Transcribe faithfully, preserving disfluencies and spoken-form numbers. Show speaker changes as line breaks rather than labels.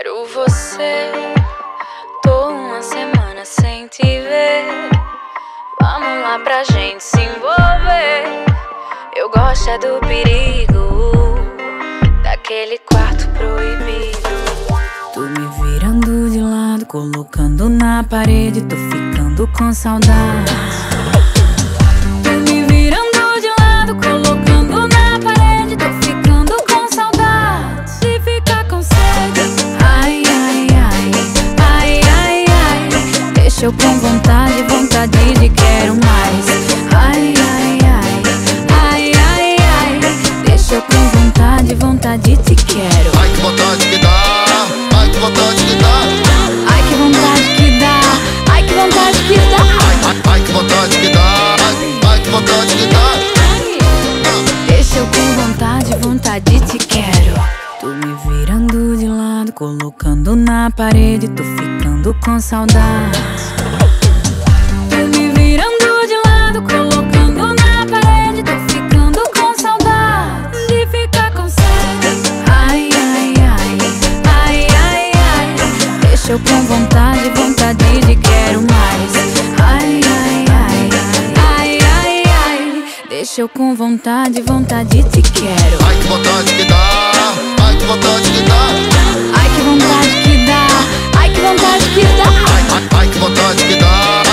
quero você. Tô uma semana sem te ver. Vamos lá pra gente se envolver. Eu gosto é do perigo, daquele quarto proibido.
Tô me virando de lado, colocando na parede. Tô ficando com saudade. Tô me virando de lado, colocando na parede. Tô ficando com saudade de ficar com sede. Ai, ai, ai, ai, ai, ai. Deixa eu com vontade, vontade de quero mais. Ai, ai, ai, ai, ai, ai. Deixa eu com vontade, vontade de quero.
Ai, que vontade que dá. Ai, que vontade que dá.
Ai, que vontade que dá. Ai, que vontade que dá.
Ai, ai, ai, que vontade que dá. Ai, ai, que vontade que dá.
Deixa eu com vontade, vontade te quero. Tô me virando de lado, colocando na parede. Tô ficando com saudade. Tô me virando de lado, colocando na parede. Tô ficando com saudade de ficar com sede. Ai, ai, ai, ai, ai, ai. Deixa eu com vontade, vontade de quero mais. Ai, ai, ai, ai, ai, ai. Deixa eu com vontade, vontade te quero.
Ai, que vontade que dá. Ai, que vontade que dá.
Ai, que vontade que dá. Ai, que vontade que dá.
Ai, ai, ai, que vontade que dá.